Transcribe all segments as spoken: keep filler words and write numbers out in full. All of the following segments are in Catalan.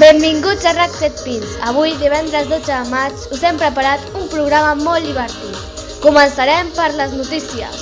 Benvinguts a RAC set Pins. Avui, divendres dotze de maig, us hem preparat un programa molt divertit. Començarem per les notícies.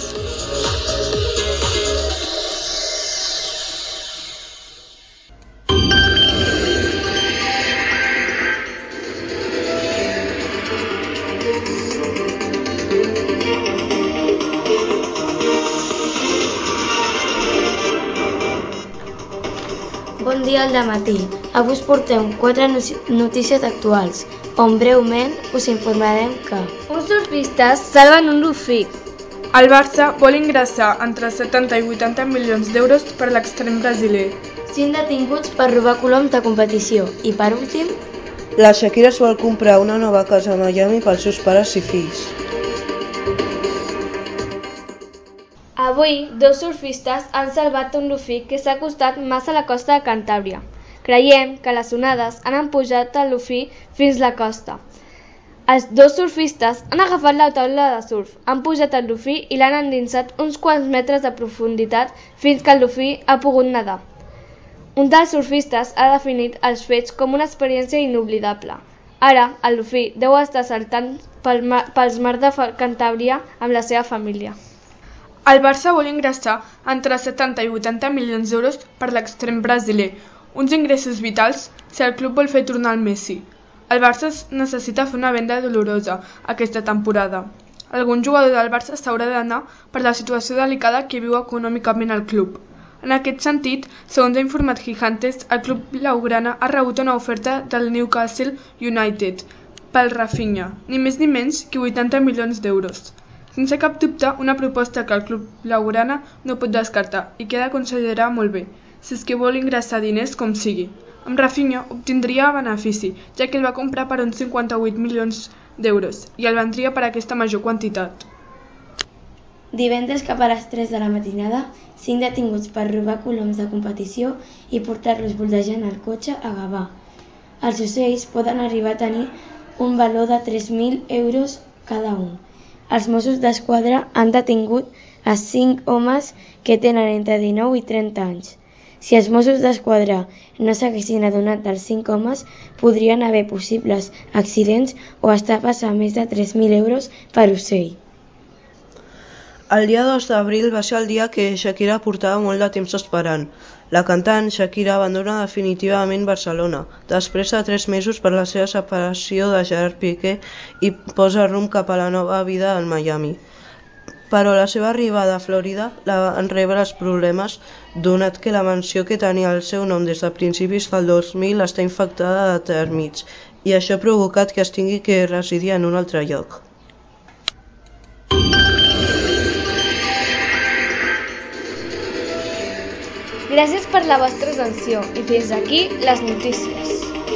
Bon dia al dematí. Avui us portem quatre notícies actuals, on breument us informarem que uns surfistes salven un dofí. El Barça vol ingressar entre setanta i vuitanta milions d'euros per l'extrem brasiler. Cinc detinguts per robar coloms de competició. I per últim, la Shakira es vol comprar una nova casa a Miami pels seus pares i fills. Avui, dos surfistes han salvat un dofí que s'ha acostat massa a la costa de Cantàbria. Creiem que les onades han empujat el dofí fins a la costa. Els dos surfistes han agafat la taula de surf, han pujat el dofí i l'han endinsat uns quants metres de profunditat fins que el dofí ha pogut nedar. Un dels surfistes ha definit els fets com una experiència inoblidable. Ara, el dofí deu estar saltant pel mar, pels mars de Cantàbria amb la seva família. El Barça vol ingressar entre setanta i vuitanta milions d'euros per l'extrem brasiler, uns ingressos vitals si el club vol fer tornar el Messi. El Barça necessita fer una venda dolorosa aquesta temporada. Algun jugador del Barça s'haurà d'anar per la situació delicada que viu econòmicament el club. En aquest sentit, segons ha informat Gigantes, el club blaugrana ha rebut una oferta del Newcastle United pel Rafinha, ni més ni menys que vuitanta milions d'euros. Sense cap dubte, una proposta que el club blaugrana no pot descartar i que ha de considerar molt bé, si és que vol ingressar diners com sigui. Amb Rafinha obtindria benefici, ja que el va comprar per uns cinquanta-vuit milions d'euros i el vendria per aquesta major quantitat. Divendres cap a les tres de la matinada, cinc detinguts per robar coloms de competició i portar-los voldejant el cotxe a Gavà. Els ocells poden arribar a tenir un valor de tres mil euros cada un. Els Mossos d'Esquadra han detingut a cinc homes que tenen entre dinou i trenta anys. Si els Mossos d'Esquadra no s'haguessin adonat dels cinc homes, podrien haver possibles accidents o estafes a més de tres mil euros per ocell. El dia dos d'abril va ser el dia que Shakira portava molt de temps esperant. La cantant Shakira abandona definitivament Barcelona, després de tres mesos per la seva separació de Gerard Piqué i posa rumb cap a la nova vida al Miami. Però la seva arribada a Florida la van rebre els problemes, donat que la mansió que tenia el seu nom des de principis del dos mil està infectada de tèrmits, i això ha provocat que es tingui que residir en un altre lloc. gràcies per la vostra atenció i fins aquí les notícies.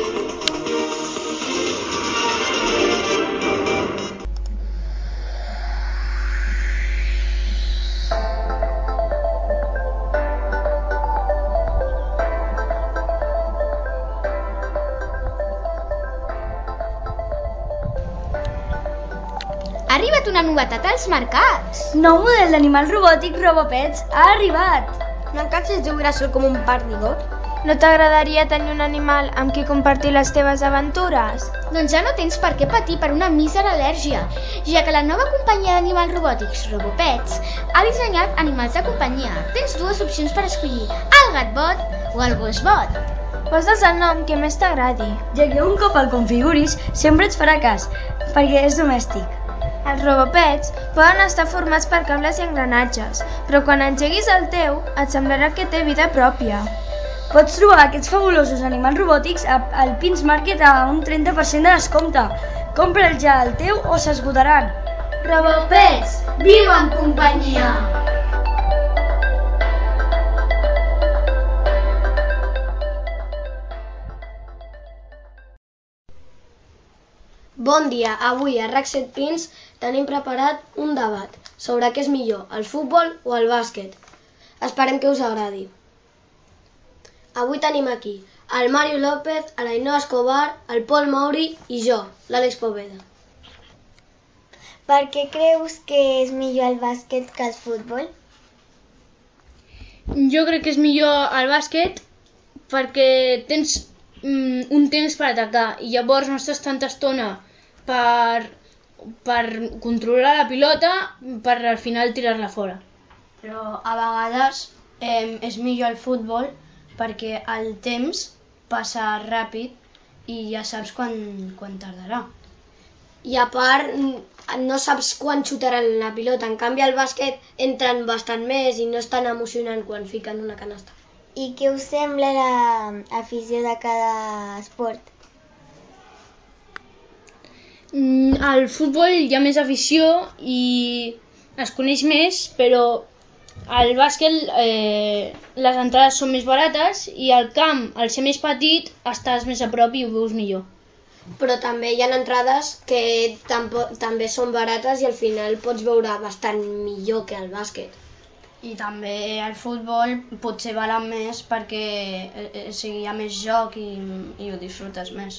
Ha arribat una novetat als mercats. Nou model d'animal robòtic RoboPets ha arribat. No cal ser jugaràs com un perdigó? No t'agradaria tenir un animal amb qui compartir les teves aventures? Doncs ja no tens per què patir per una mísera al·lèrgia, ja que la nova companyia d'animals robòtics RoboPets ha dissenyat animals de companyia. Tens dues opcions per escollir, el gatbot o el gosbot. Posa'ls el nom que més t'agradi. Ja que un cop el configuris, sempre et farà cas, perquè és domèstic. Els RoboPets poden estar formats per cables i engranatges, però quan engeguis el teu, et semblarà que té vida pròpia. Pots trobar aquests fabulosos animals robòtics al Pins Market a un trenta per cent de descompte. Compra'l ja el teu o s'esgotaran. RoboPets, viu en companyia! Bon dia, avui a RAC set Pins tenim preparat un debat sobre què és millor, el futbol o el bàsquet. Esperem que us agradi. Avui tenim aquí el Mario López, l'Ainhoa Escobar, el Pol Mauri i jo, l'Àlex Poveda. Per què creus que és millor el bàsquet que el futbol? Jo crec que és millor el bàsquet perquè tens mm, un temps per atacar i llavors no estàs tanta estona per, per controlar la pilota per al final tirar-la fora. Però a vegades eh, és millor el futbol perquè el temps passa ràpid i ja saps quan, quan tardarà. I a part, no saps quan xutaran la pilota. En canvi, al bàsquet entren bastant més i no és tan emocionant quan fiquen una canasta. I què us sembla l'afició de cada esport? Al futbol hi ha més afició i es coneix més, però al bàsquet eh, les entrades són més barates i al camp, al ser més petit, estàs més a prop i ho veus millor. Però també hi ha entrades que també són barates i al final pots veure bastant millor que el bàsquet. I també el futbol potser val més perquè eh, o sigui, hi ha més joc i, i ho disfrutes més.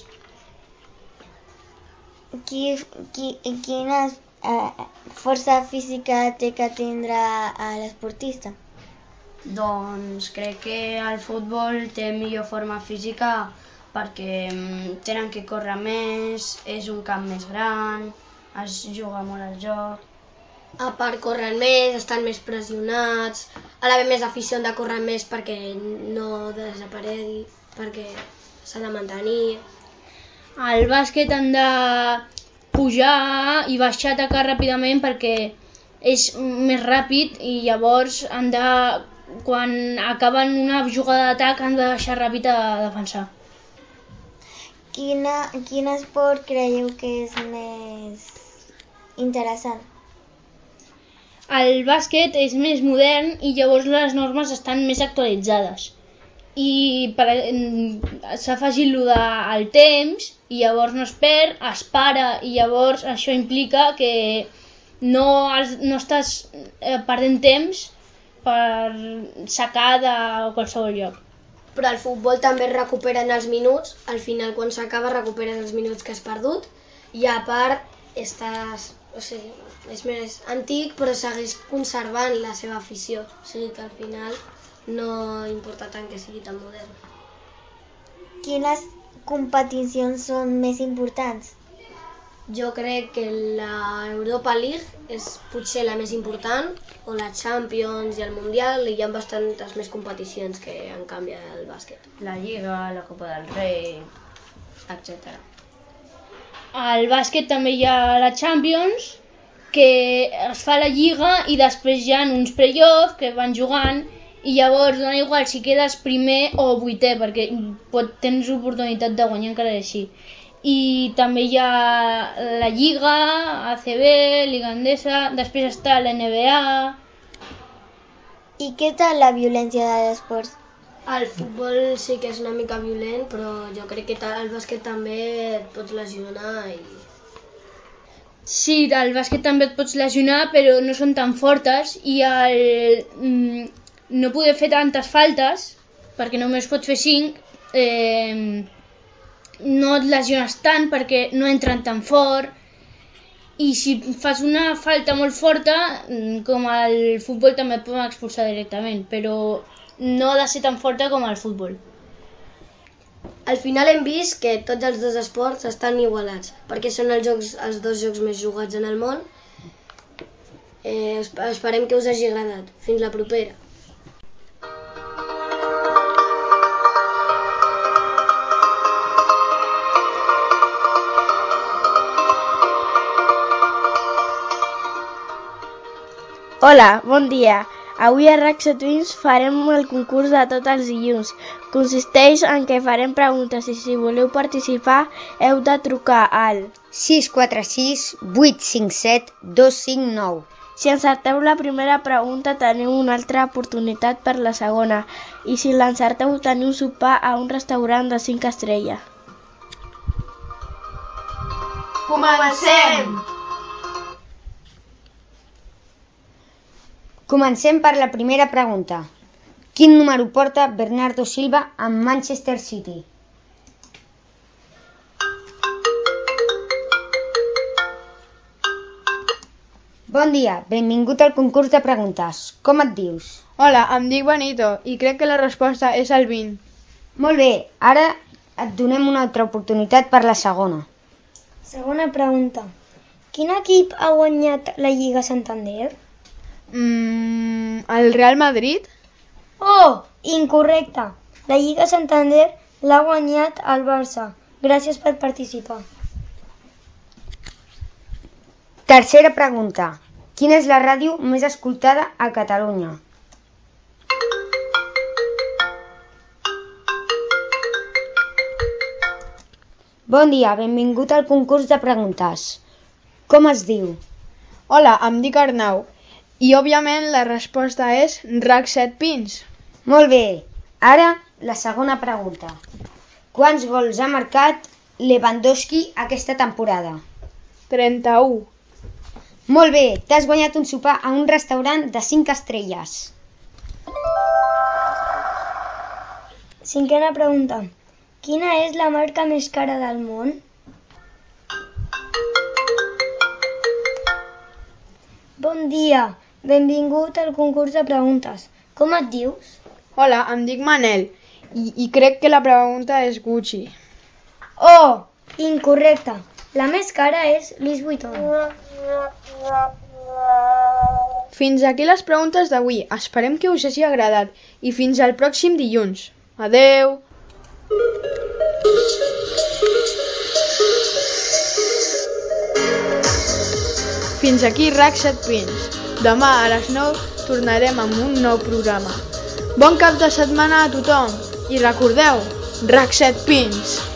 Qui, qui, quina eh, força física té que tindre l'esportista? Doncs crec que el futbol té millor forma física perquè tenen que córrer més, és un camp més gran, es juga molt al joc. A part corren més, estan més pressionats, a l'haver més afició han de córrer més perquè no desaparegui, perquè s'ha de mantenir. Al bàsquet han de pujar i baixar a atacar ràpidament perquè és més ràpid i llavors han de, quan acaben una jugada d'atac han de baixar ràpid a defensar. Quina, quin esport creieu que és més interessant? El bàsquet és més modern i llavors les normes estan més actualitzades. I per, s'ha afegit lo del temps i llavors no es perd, es para i llavors això implica que no, no estàs perdent temps per sacar de qualsevol lloc. Però al futbol també es recuperen els minuts, al final quan s'acaba recuperes els minuts que has perdut i a part estàs, o sigui, és més antic però segueix conservant la seva afició, o sigui que al final no importa tant que sigui tan modern. Quines competicions són més importants? Jo crec que la Europa League és potser la més important, o la Champions i el Mundial, i hi ha bastantes més competicions que en canvi el bàsquet. La Lliga, la Copa del Rei, etcètera. Al bàsquet també hi ha la Champions, que es fa la Lliga i després hi ha uns play-offs que van jugant i llavors dona igual si quedes primer o vuitè perquè pot, tens oportunitat de guanyar encara així. I també hi ha la Lliga, A C B, Liga Endesa, després està la N B A. I què tal la violència de l'esport? El futbol sí que és una mica violent, però jo crec que el bàsquet també et pots lesionar i... Sí, el bàsquet també et pots lesionar, però no són tan fortes i el mm, no poder fer tantes faltes, perquè només pots fer cinc, eh, no et lesiones tant perquè no entren tan fort i si fas una falta molt forta, com al futbol també et poden expulsar directament, però no ha de ser tan forta com al futbol. Al final hem vist que tots els dos esports estan igualats, perquè són els, jocs, els dos jocs més jugats en el món. Eh, esperem que us hagi agradat. Fins la propera. Hola, bon dia. Avui a Raxa Twins farem el concurs de tots els dilluns. Consisteix en què farem preguntes i si voleu participar heu de trucar al sis quatre sis vuit cinc set dos cinc nou. Si encerteu la primera pregunta teniu una altra oportunitat per la segona i si l'encerteu teniu sopar a un restaurant de cinc estrelles. Comencem! Comencem per la primera pregunta. Quin número porta Bernardo Silva amb Manchester City? Bon dia, benvingut al concurs de preguntes. Com et dius? Hola, em dic Benito i crec que la resposta és el vint. Molt bé, ara et donem una altra oportunitat per la segona. Segona pregunta. Quin equip ha guanyat la Lliga Santander? Mm, el Real Madrid? Oh, incorrecte. La Lliga Santander l'ha guanyat el Barça. Gràcies per participar. Tercera pregunta. Quina és la ràdio més escoltada a Catalunya? Bon dia, benvingut al concurs de preguntes. Com es diu? Hola, em dic Arnau. I, òbviament, la resposta és R A C set Pins. Molt bé. Ara, la segona pregunta. Quants gols ha marcat Lewandowski aquesta temporada? trenta-u. Molt bé, t'has guanyat un sopar a un restaurant de cinc estrelles. Cinquena pregunta. Quina és la marca més cara del món? Bon dia, benvingut al concurs de preguntes. Com et dius? Hola, em dic Manel i, i crec que la pregunta és Gucci. Oh, incorrecte. La més cara és Louis Vuitton. Fins aquí les preguntes d'avui. Esperem que us hagi agradat i fins al pròxim dilluns. Adeu! Fins aquí R A C set Pins. Demà a les nou tornarem amb un nou programa. Bon cap de setmana a tothom i recordeu, R A C set Pins!